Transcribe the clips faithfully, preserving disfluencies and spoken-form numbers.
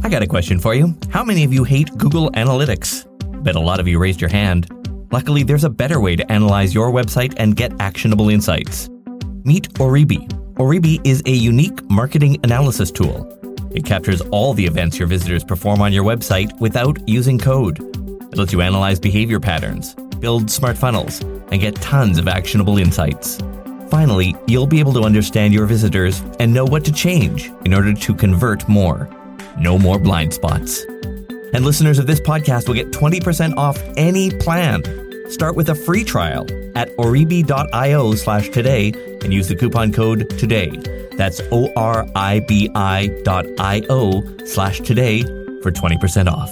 I got a question for you. How many of you hate Google Analytics? Bet a lot of you raised your hand. Luckily, there's a better way to analyze your website and get actionable insights. Meet Oribi. Oribi is a unique marketing analysis tool. It captures all the events your visitors perform on your website without using code. It lets you analyze behavior patterns, build smart funnels, and get tons of actionable insights. Finally, you'll be able to understand your visitors and know what to change in order to convert more. No more blind spots. And listeners of this podcast will get twenty percent off any plan. Start with a free trial at oribi.io slash today and use the coupon code TODAY. That's O-R-I-B-I dot I-O slash today for twenty percent off.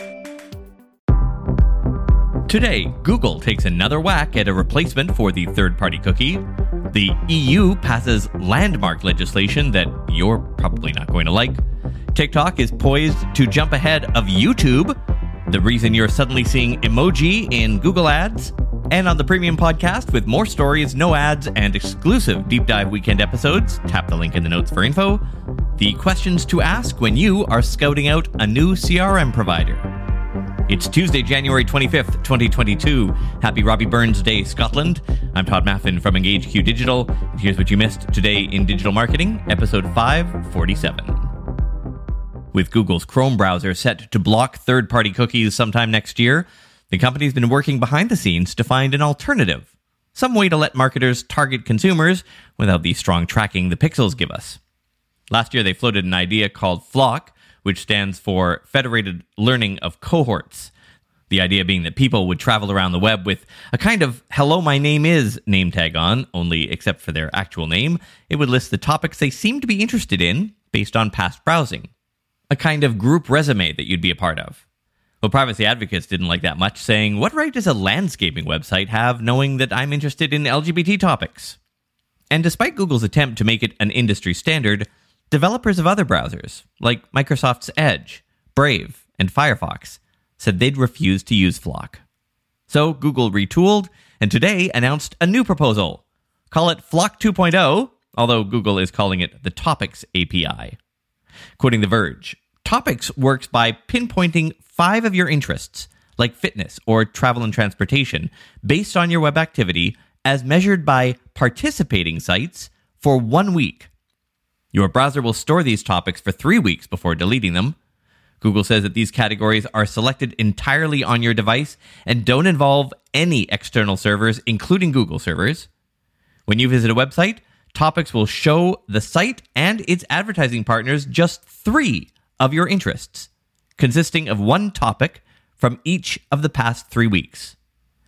Today, Google takes another whack at a replacement for the third-party cookie. The E U passes landmark legislation that you're probably not going to like. TikTok is poised to jump ahead of YouTube, the reason you're suddenly seeing emoji in Google Ads. And on the Premium Podcast, with more stories, no ads, and exclusive Deep Dive Weekend episodes, tap the link in the notes for info, the questions to ask when you are scouting out a new C R M provider. It's Tuesday, January twenty-fifth, twenty twenty-two. Happy Robbie Burns Day, Scotland. I'm Todd Maffin from EngageQ Digital. And here's what you missed today in digital marketing, episode five forty-seven. With Google's Chrome browser set to block third-party cookies sometime next year, the company's been working behind the scenes to find an alternative, some way to let marketers target consumers without the strong tracking the pixels give us. Last year, they floated an idea called Flock, which stands for Federated Learning of Cohorts. The idea being that people would travel around the web with a kind of hello, my name is name tag on, only except for their actual name. It would list the topics they seem to be interested in based on past browsing. A kind of group resume that you'd be a part of. Well, privacy advocates didn't like that much, saying, what right does a landscaping website have knowing that I'm interested in L G B T topics? And despite Google's attempt to make it an industry standard, developers of other browsers, like Microsoft's Edge, Brave, and Firefox, said they'd refuse to use Flock. So Google retooled, and today announced a new proposal. Call it Flock two point oh, although Google is calling it the Topics A P I. Quoting The Verge, Topics works by pinpointing five of your interests, like fitness or travel and transportation, based on your web activity as measured by participating sites for one week. Your browser will store these topics for three weeks before deleting them. Google says that these categories are selected entirely on your device and don't involve any external servers, including Google servers. When you visit a website, Topics will show the site and its advertising partners just three of your interests, consisting of one topic from each of the past three weeks.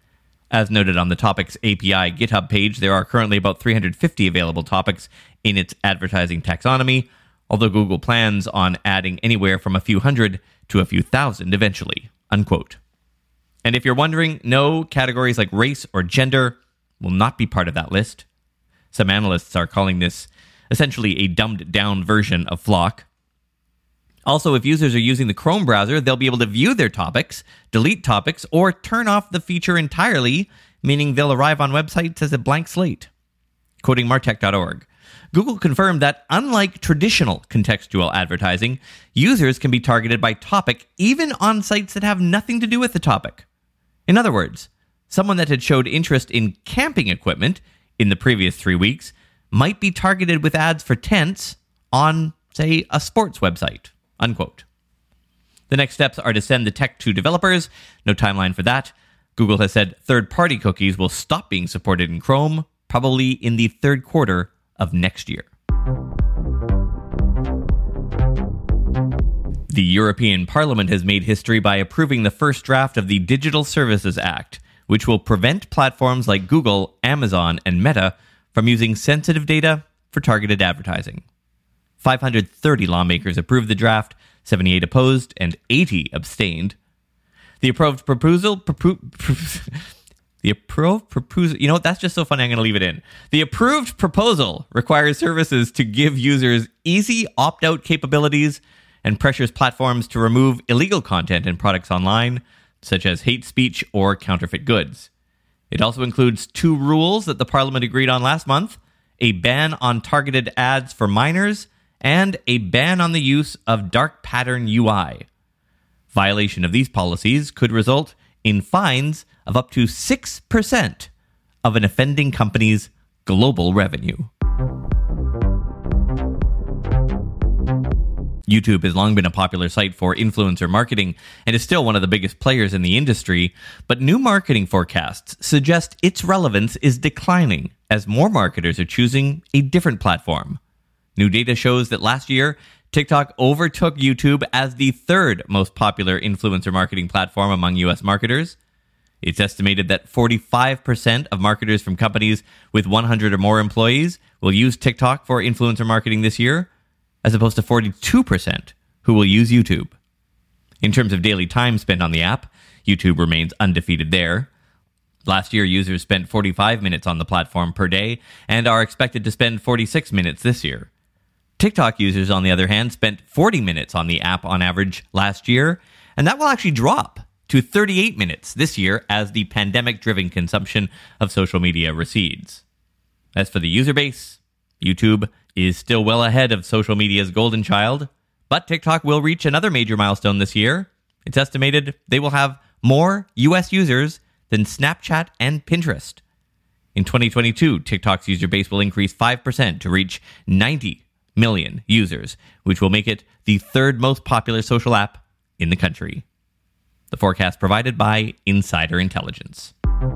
As noted on the Topics A P I GitHub page, there are currently about three hundred fifty available topics in its advertising taxonomy, although Google plans on adding anywhere from a few hundred to a few thousand eventually, unquote. And if you're wondering, no, categories like race or gender will not be part of that list. Some analysts are calling this essentially a dumbed-down version of Flock. Also, if users are using the Chrome browser, they'll be able to view their topics, delete topics, or turn off the feature entirely, meaning they'll arrive on websites as a blank slate. Quoting martech dot org, Google confirmed that unlike traditional contextual advertising, users can be targeted by topic even on sites that have nothing to do with the topic. In other words, someone that had showed interest in camping equipment in the previous three weeks might be targeted with ads for tents on, say, a sports website, unquote. The next steps are to send the tech to developers. No timeline for that. Google has said third-party cookies will stop being supported in Chrome, probably in the third quarter of next year. The European Parliament has made history by approving the first draft of the Digital Services Act, which will prevent platforms like Google, Amazon, and Meta from using sensitive data for targeted advertising. five hundred thirty lawmakers approved the draft, seventy-eight opposed, and eighty abstained. The approved proposal... Propo- the approved proposal... You know what? That's just so funny, I'm going to leave it in. The approved proposal requires services to give users easy opt-out capabilities and pressures platforms to remove illegal content and products online, such as hate speech or counterfeit goods. It also includes two rules that the Parliament agreed on last month, a ban on targeted ads for minors and a ban on the use of dark pattern U I. Violation of these policies could result in fines of up to six percent of an offending company's global revenue. YouTube has long been a popular site for influencer marketing and is still one of the biggest players in the industry, but new marketing forecasts suggest its relevance is declining as more marketers are choosing a different platform. New data shows that last year, TikTok overtook YouTube as the third most popular influencer marketing platform among U S marketers. It's estimated that forty-five percent of marketers from companies with one hundred or more employees will use TikTok for influencer marketing this year, as opposed to forty-two percent who will use YouTube. In terms of daily time spent on the app, YouTube remains undefeated there. Last year, users spent forty-five minutes on the platform per day and are expected to spend forty-six minutes this year. TikTok users, on the other hand, spent forty minutes on the app on average last year, and that will actually drop to thirty-eight minutes this year as the pandemic-driven consumption of social media recedes. As for the user base, YouTube is still well ahead of social media's golden child, but TikTok will reach another major milestone this year. It's estimated they will have more U S users than Snapchat and Pinterest. In twenty twenty-two, TikTok's user base will increase five percent to reach ninety million users, which will make it the third most popular social app in the country. The forecast provided by Insider Intelligence.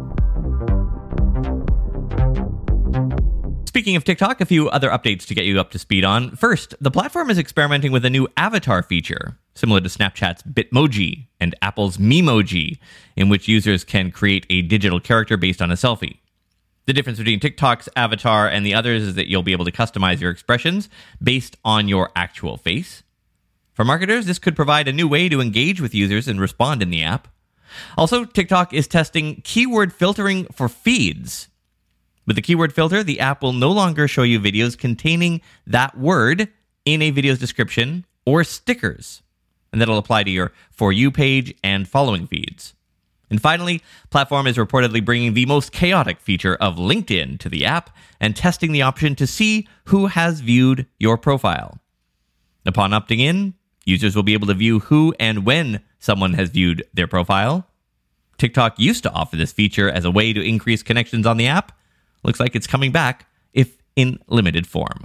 Speaking of TikTok, a few other updates to get you up to speed on. First, the platform is experimenting with a new avatar feature, similar to Snapchat's Bitmoji and Apple's Memoji, in which users can create a digital character based on a selfie. The difference between TikTok's avatar and the others is that you'll be able to customize your expressions based on your actual face. For marketers, this could provide a new way to engage with users and respond in the app. Also, TikTok is testing keyword filtering for feeds. With the keyword filter, the app will no longer show you videos containing that word in a video's description or stickers, and that'll apply to your For You page and following feeds. And finally, platform is reportedly bringing the most chaotic feature of LinkedIn to the app and testing the option to see who has viewed your profile. Upon opting in, users will be able to view who and when someone has viewed their profile. TikTok used to offer this feature as a way to increase connections on the app. Looks like it's coming back, if in limited form.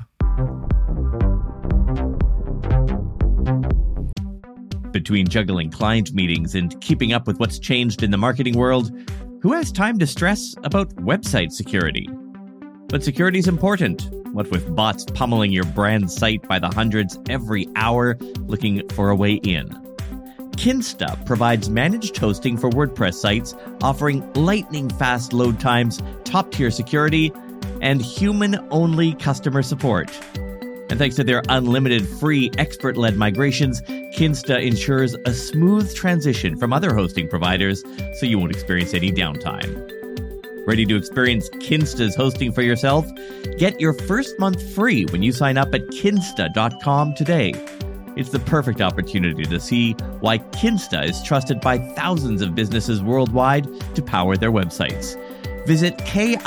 Between juggling client meetings and keeping up with what's changed in the marketing world, who has time to stress about website security? But security is important. What with bots pummeling your brand site by the hundreds every hour, looking for a way in? Kinsta provides managed hosting for WordPress sites, offering lightning-fast load times, top-tier security, and human-only customer support. And thanks to their unlimited free expert-led migrations, Kinsta ensures a smooth transition from other hosting providers, so you won't experience any downtime. Ready to experience Kinsta's hosting for yourself? Get your first month free when you sign up at kinsta dot com today. It's the perfect opportunity to see why Kinsta is trusted by thousands of businesses worldwide to power their websites. Visit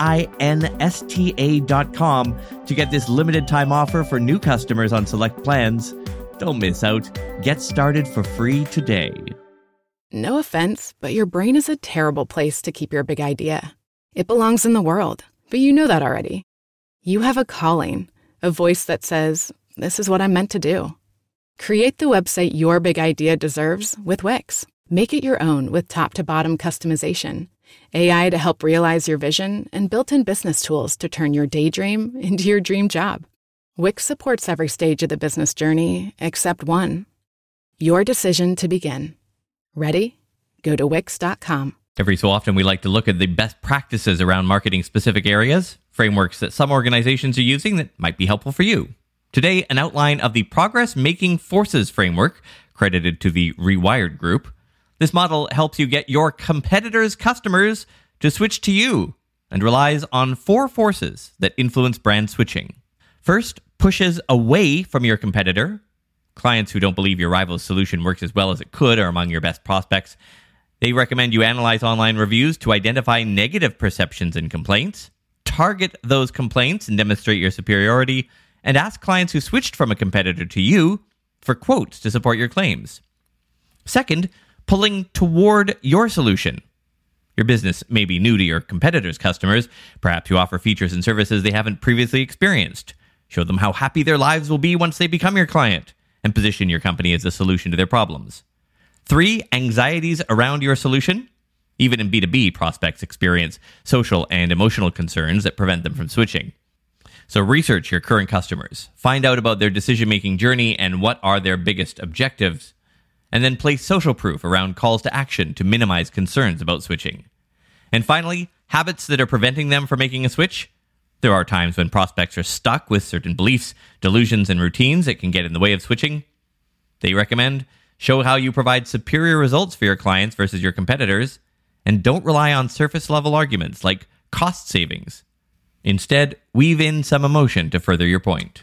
kinsta dot com to get this limited time offer for new customers on select plans. Don't miss out. Get started for free today. No offense, but your brain is a terrible place to keep your big idea. It belongs in the world, but you know that already. You have a calling, a voice that says, this is what I'm meant to do. Create the website your big idea deserves with Wix. Make it your own with top-to-bottom customization, A I to help realize your vision, and built-in business tools to turn your daydream into your dream job. Wix supports every stage of the business journey except one. Your decision to begin. Ready? Go to wix dot com. Every so often, we like to look at the best practices around marketing specific areas, frameworks that some organizations are using that might be helpful for you. Today, an outline of the Progress Making Forces framework, credited to the Rewired Group. This model helps you get your competitors' customers to switch to you and relies on four forces that influence brand switching. First, pushes away from your competitor. Clients who don't believe your rival's solution works as well as it could are among your best prospects. They recommend you analyze online reviews to identify negative perceptions and complaints, target those complaints and demonstrate your superiority, and ask clients who switched from a competitor to you for quotes to support your claims. Second, pulling toward your solution. Your business may be new to your competitors' customers. Perhaps you offer features and services they haven't previously experienced. Show them how happy their lives will be once they become your client, and position your company as a solution to their problems. Three, anxieties around your solution. Even in B two B, prospects experience social and emotional concerns that prevent them from switching. So research your current customers, find out about their decision-making journey and what are their biggest objectives, and then place social proof around calls to action to minimize concerns about switching. And finally, habits that are preventing them from making a switch. There are times when prospects are stuck with certain beliefs, delusions, and routines that can get in the way of switching. They recommend show how you provide superior results for your clients versus your competitors, and don't rely on surface-level arguments like cost savings. Instead, weave in some emotion to further your point.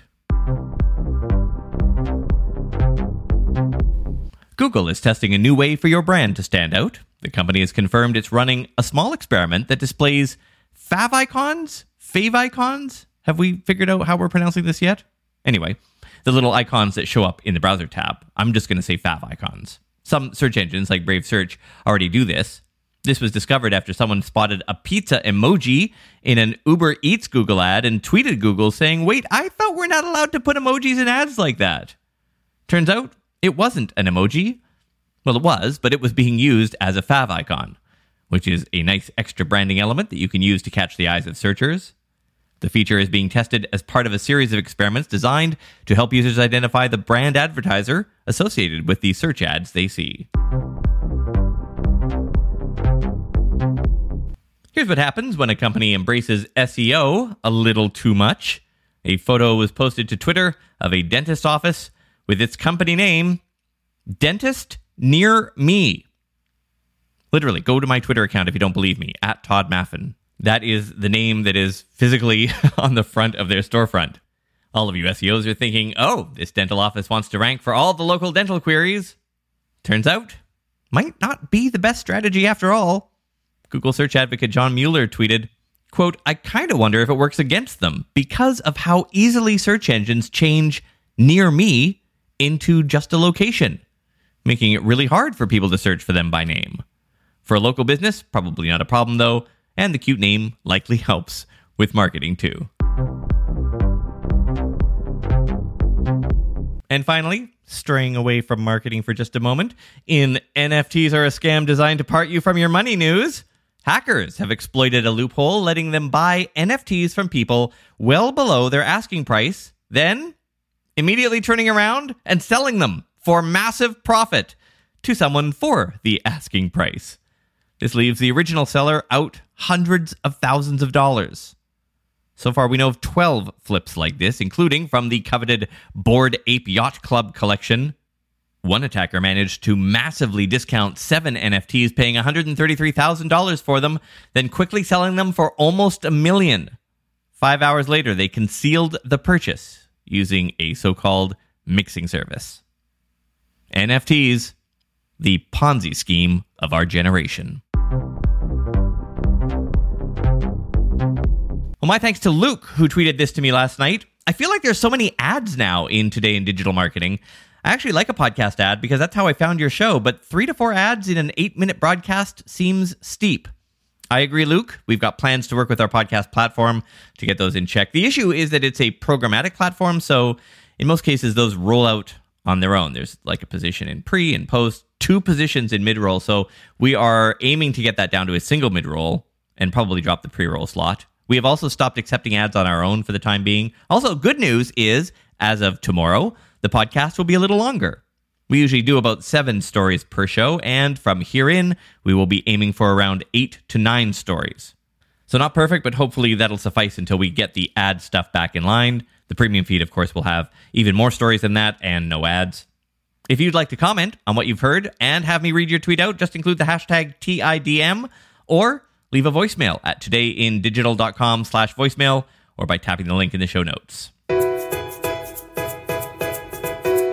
Google is testing a new way for your brand to stand out. The company has confirmed it's running a small experiment that displays favicons? Favicons? Have we figured out how we're pronouncing this yet? Anyway, the little icons that show up in the browser tab. I'm just going to say favicons. Some search engines like Brave Search already do this. This was discovered after someone spotted a pizza emoji in an Uber Eats Google ad and tweeted Google saying, "Wait, I thought we're not allowed to put emojis in ads like that." Turns out it wasn't an emoji. Well, it was, but it was being used as a favicon, which is a nice extra branding element that you can use to catch the eyes of searchers. The feature is being tested as part of a series of experiments designed to help users identify the brand advertiser associated with the search ads they see. Here's what happens when a company embraces S E O a little too much. A photo was posted to Twitter of a dentist office with its company name, Dentist Near Me. Literally, go to my Twitter account if you don't believe me, at Todd Maffin. That is the name that is physically on the front of their storefront. All of you S E Os are thinking, oh, this dental office wants to rank for all the local dental queries. Turns out, might not be the best strategy after all. Google search advocate John Mueller tweeted, quote, "I kind of wonder if it works against them because of how easily search engines change near me into just a location, making it really hard for people to search for them by name. For a local business, probably not a problem though, and the cute name likely helps with marketing too." And finally, straying away from marketing for just a moment, in N F Ts are a scam designed to part you from your money news, hackers have exploited a loophole letting them buy N F Ts from people well below their asking price, then immediately turning around and selling them for massive profit to someone for the asking price. This leaves the original seller out hundreds of thousands of dollars. So far, we know of twelve flips like this, including from the coveted Bored Ape Yacht Club collection. One attacker managed to massively discount seven N F Ts, paying one hundred thirty-three thousand dollars for them, then quickly selling them for almost a million. Five hours later, they concealed the purchase using a so-called mixing service. N F Ts, the Ponzi scheme of our generation. Well, my thanks to Luke, who tweeted this to me last night. I feel like there's so many ads now in Today in Digital Marketing. I actually like a podcast ad because that's how I found your show, but three to four ads in an eight-minute broadcast seems steep. I agree, Luke. We've got plans to work with our podcast platform to get those in check. The issue is that it's a programmatic platform, so in most cases, those roll out on their own. There's like a position in pre and post, two positions in mid-roll, so we are aiming to get that down to a single mid-roll and probably drop the pre-roll slot. We have also stopped accepting ads on our own for the time being. Also, good news is, as of tomorrow, the podcast will be a little longer. We usually do about seven stories per show, and from here in, we will be aiming for around eight to nine stories. So not perfect, but hopefully that'll suffice until we get the ad stuff back in line. The premium feed, of course, will have even more stories than that and no ads. If you'd like to comment on what you've heard and have me read your tweet out, just include the hashtag T I D M or leave a voicemail at todayindigital.com slash voicemail or by tapping the link in the show notes.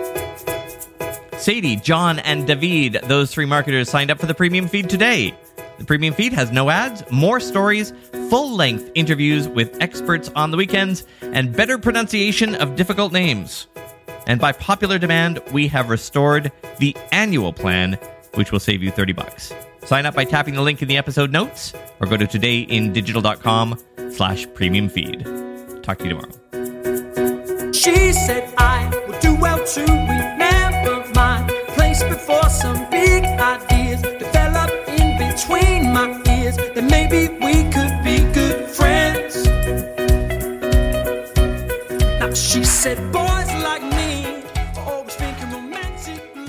Sadie, John, and David, those three marketers signed up for the premium feed today. The Premium Feed has no ads, more stories, full-length interviews with experts on the weekends, and better pronunciation of difficult names. And by popular demand, we have restored the annual plan, which will save you thirty bucks. Sign up by tapping the link in the episode notes or go to todayindigital.com slash premium feed. Talk to you tomorrow. She said I would do well to remember my place before some big ideas develop in between my ears. Then maybe we could be good friends. Now she said boys like me are always thinking romantically.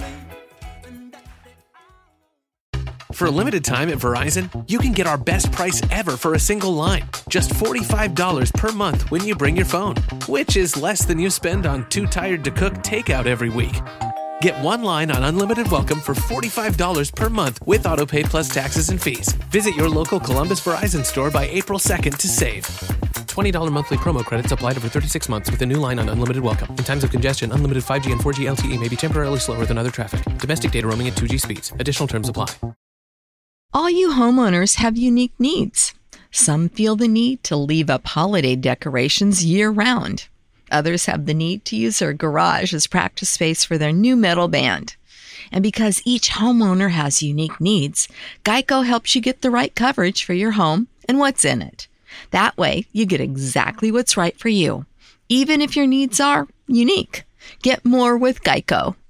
For a limited time at Verizon, you can get our best price ever for a single line. Just forty-five dollars per month when you bring your phone, which is less than you spend on Too Tired to Cook takeout every week. Get one line on Unlimited Welcome for forty-five dollars per month with AutoPay plus taxes and fees. Visit your local Columbus Verizon store by April second to save. twenty dollars monthly promo credits applied over thirty-six months with a new line on Unlimited Welcome. In times of congestion, unlimited five G and four G L T E may be temporarily slower than other traffic. Domestic data roaming at two G speeds. Additional terms apply. All you homeowners have unique needs. Some feel the need to leave up holiday decorations year-round. Others have the need to use their garage as practice space for their new metal band. And because each homeowner has unique needs, Geico helps you get the right coverage for your home and what's in it. That way, you get exactly what's right for you, even if your needs are unique. Get more with Geico.